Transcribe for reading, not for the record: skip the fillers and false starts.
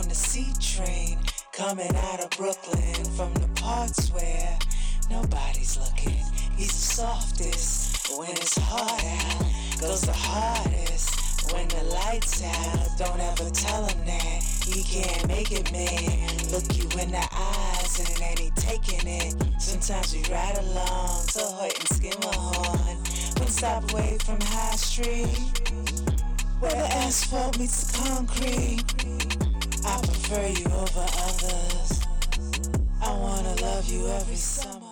on the C train, coming out of Brooklyn from the parts where nobody's looking. He's the softest when it's hard out, goes the hardest when the lights out. Don't ever tell him that he can't make it, man. Look you in the eyes and then he taking it. Sometimes we ride along to Hoyt and Skimmerhorn. One stop away from High Street, where the asphalt meets the concrete. I prefer you over others. I wanna love you every summer.